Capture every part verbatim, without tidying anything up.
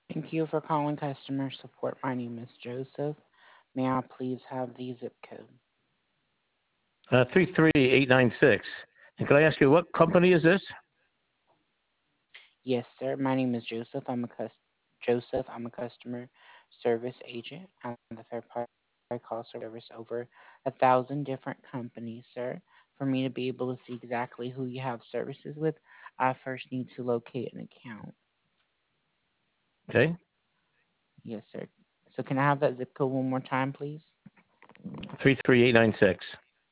Thank you for calling customer support. My name is Joseph. May I please have the zip code? Uh, three three eight nine six. And can I ask you, what company is this? Yes, sir. My name is Joseph. I'm a cus- Joseph. I'm a customer service agent at the third party call service over a thousand different companies, sir. For me to be able to see exactly who you have services with, I first need to locate an account. Okay. Yes, sir. So can I have that zip code one more time, please? three three eight nine six.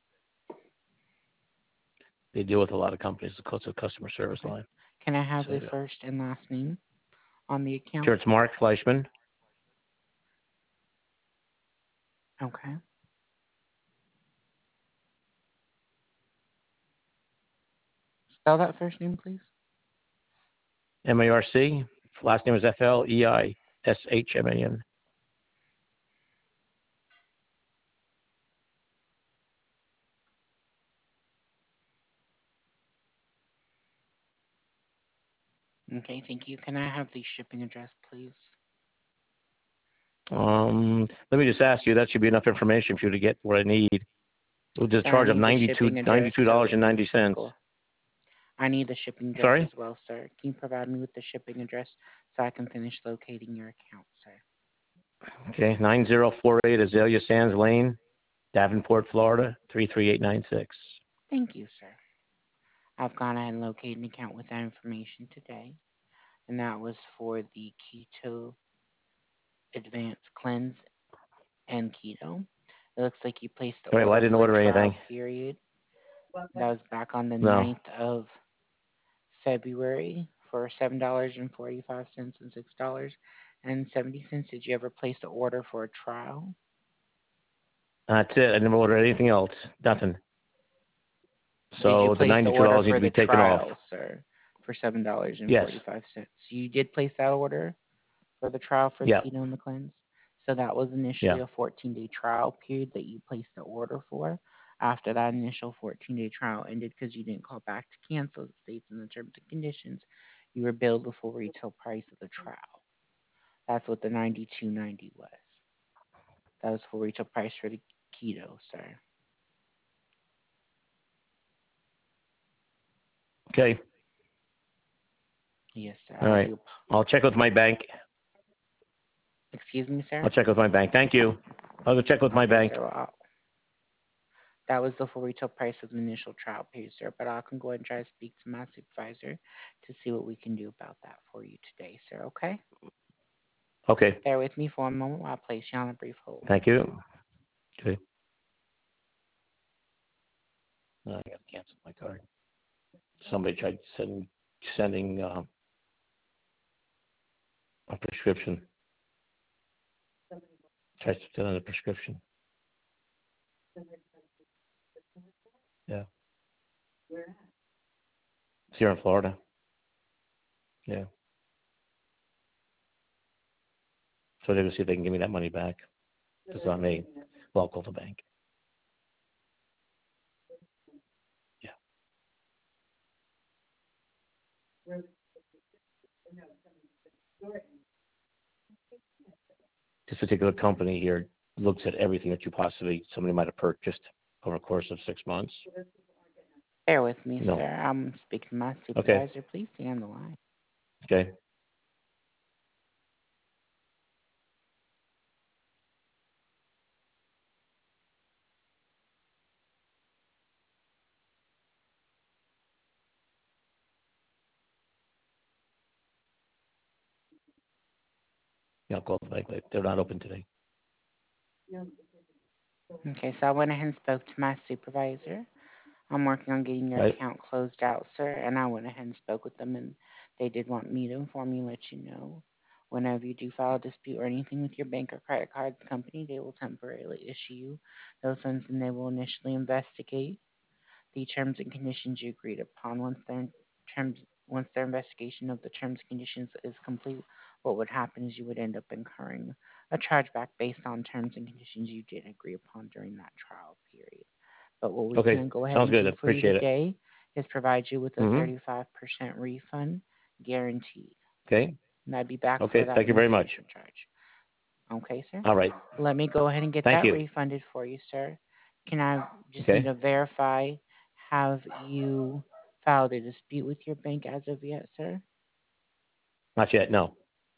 They deal with a lot of companies. It's a customer service Okay. line. Can I have So, the yeah. first and last name on the account? Sure, it's Mark Fleischman. Okay. Spell that first name, please. M A R C. Last name is F L E I S H M A N. Okay, thank you. Can I have the shipping address, please? Um, let me just ask you, that should be enough information for you to get what I need. With a Sir, I charge of need the ninety-two shipping address so dollars it and can be ninety cents. circle. I need the shipping address as Sorry? well, sir. Can you provide me with the shipping address so I can finish locating your account, sir? Okay, nine zero four eight Azalea Sands Lane, Davenport, Florida, three three eight nine six. Thank you, sir. I've gone ahead and located an account with that information today, and that was for the Keto Advanced Cleanse and Keto. It looks like you placed the All right, well, I order didn't for a order trial anything. period. That was back on the No. ninth of February for seven dollars and forty-five cents and six dollars and seventy cents. Did you ever place the order for a trial? That's it. I never ordered anything else. Nothing. Did you So the place the ninety-two order dollars need for to be the taken off. trial, sir, for seven dollars and Yes. forty-five cents? You did place that order for the trial for the Yeah. keto and the cleanse. So that was Yeah. initially a fourteen-day trial period that you placed the order for. After that initial fourteen-day trial ended because you didn't call back to cancel, it states in the terms and conditions, you were billed the full retail price of the trial. That's what the ninety-two ninety was. That was full retail price for the keto, sir. Okay. Yes, sir. All I right. do. I'll check with my bank. Excuse me, I'll sir. check with my bank. Thank you. I'll go check with my Okay, bank. sir. Well, I'll- that was the full retail price of the initial trial period, sir. But I can go ahead and try to speak to my supervisor to see what we can do about that for you today, sir. Okay? Okay. Bear with me for a moment while I place you on a brief hold. Thank you. Okay. No, I got to cancel my card. Somebody tried sending sending uh, a prescription. Tried to send a prescription. Yeah. It's here in Florida. Yeah. So they're going to see if they can give me that money back. It's not me. Well, I'll call the bank. Yeah. This particular company here looks at everything that you possibly, somebody might have purchased over a course of six months. Bear with me, No. sir. I'm speaking to my Okay. supervisor. Please stay on the line. Okay. Yeah, I'll call the bank. They're not open today. Okay, so I went ahead and spoke to my supervisor. I'm working on getting your Right? account closed out, sir, and I went ahead and spoke with them, and they did want me to inform you, let you know. Whenever you do file a dispute or anything with your bank or credit card company, they will temporarily issue you those funds, and they will initially investigate the terms and conditions you agreed upon. Once their terms, once their investigation of the terms and conditions is complete, what would happen is you would end up incurring a chargeback based on terms and conditions you did agree upon during that trial period. But what we Okay. can go ahead Sounds and good. I do for you appreciate it. today is provide you with a Mm-hmm. thirty-five percent refund guaranteed. Okay. And that'd be back for Okay. that Thank you very much. administration charge. Okay, sir. All right. Let me go ahead and get Thank that you. refunded for you, sir. Can I just need Okay. to verify, have you filed a dispute with your bank as of yet, sir? Not yet. No.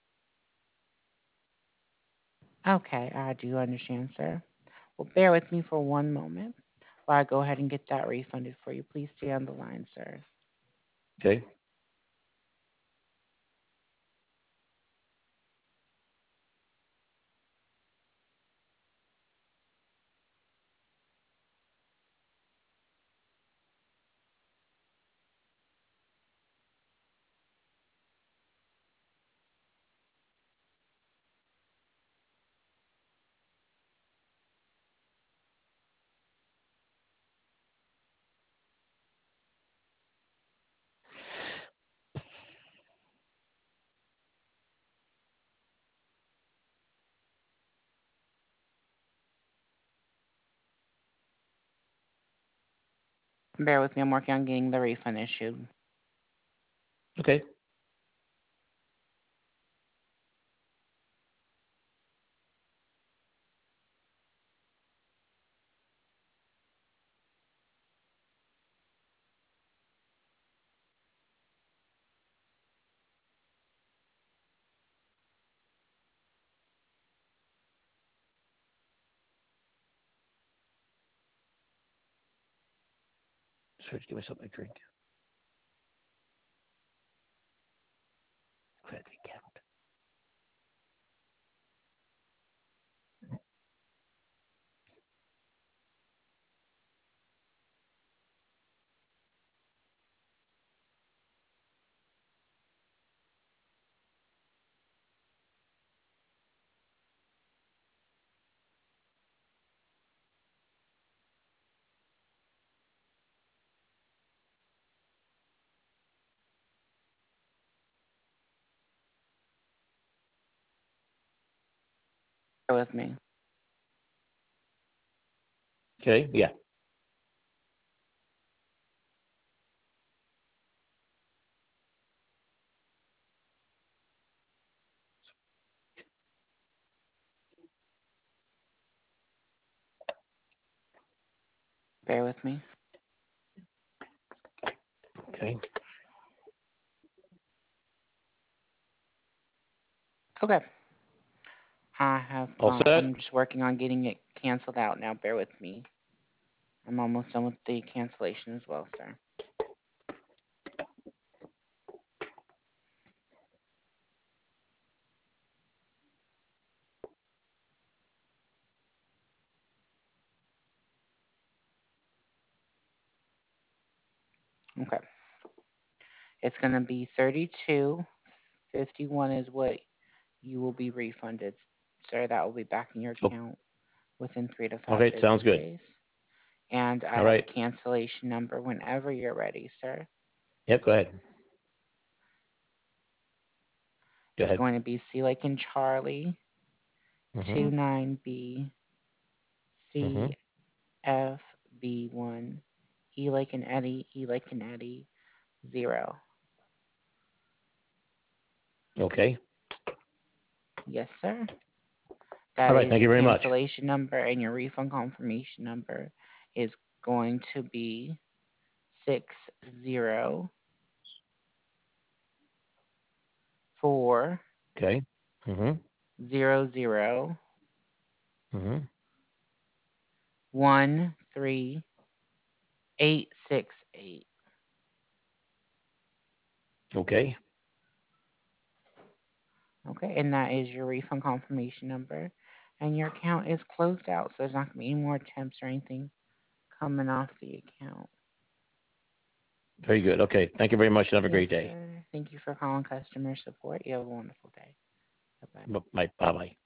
Okay, I do understand, sir. Well, bear with me for one moment while I go ahead and get that refunded for you. Please stay on the line, sir. Okay. Bear with me. I'm working on getting the refund issued. Okay. So give me something to drink. Credit account. Bear with me. Okay. Yeah. Bear with me. Okay. Okay. I have. All Uh, set. I'm just working on getting it canceled out now. Bear with me. I'm almost done with the cancellation as well, sir. Okay. It's going to be thirty-two fifty-one is what you will be refunded, sir. That will be back in your Oh, account within three to five okay. Sounds business good. days. And I All have right. a cancellation number whenever you're ready, sir. Yep. Go ahead. Go It's ahead. going to be C like in Charlie, Mm-hmm. two nine B Mm-hmm. C F B one, E like in Eddie, E like in Eddie, zero. Okay. Yes, sir. All That right. is Thank your you very much. cancellation number, and your refund confirmation number is going to be six zero four Okay. Mm-hmm. zero zero Mm-hmm. one three eight six eight. Okay. Okay, and that is your refund confirmation number. And your account is closed out, so there's not going to be any more attempts or anything coming off the account. Very good. Okay. Thank you very much and have a Yes, great day. sir. Thank you for calling customer support. You have a wonderful day. Bye bye. Bye bye.